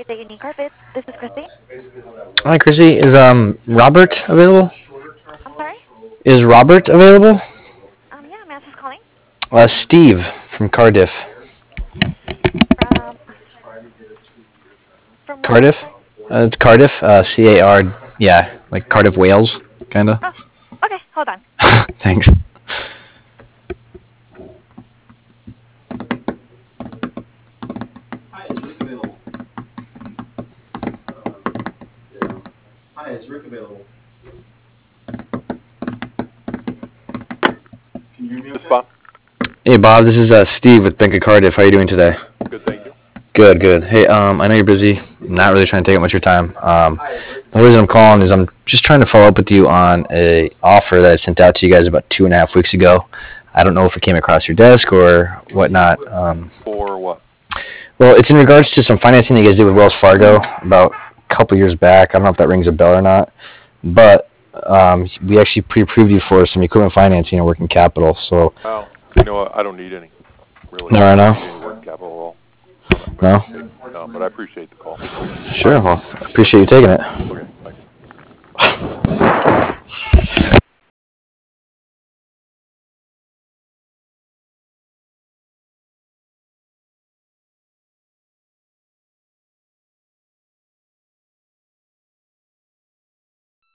Great Day Unique Carpet. This is Christy. Hi, Chrissy. Is Robert available? I'm sorry. Is Robert available? Yeah, Mass is calling Steve from Cardiff. from where? I'm Cardiff? sorry. It's Cardiff. CAR. Yeah, like Cardiff, Wales, kinda. Oh, okay. Hold on. Thanks. Hi, is Rick available? Hi, is Rick available? Can you hear me okay? Bob. Hey, Bob. This is Steve with Bank of Cardiff. How you doing today? Good, thank you. Good, good. Hey, I know you're busy. I'm not really trying to take up much of your time. The reason I'm calling is I'm just trying to follow up with you on a offer that I sent out to you guys about 2.5 weeks ago. I don't know if it came across your desk or whatnot. For what? Well, it's in regards to some financing that you guys did with Wells Fargo about a couple years back. I don't know if that rings a bell or not, but we actually pre-approved you for some equipment financing and working capital. So, Well, you know what? I don't need any, really. No, I I know. don't need any working capital at all. No? No, but I appreciate the call. Sure. Well, I appreciate you taking it.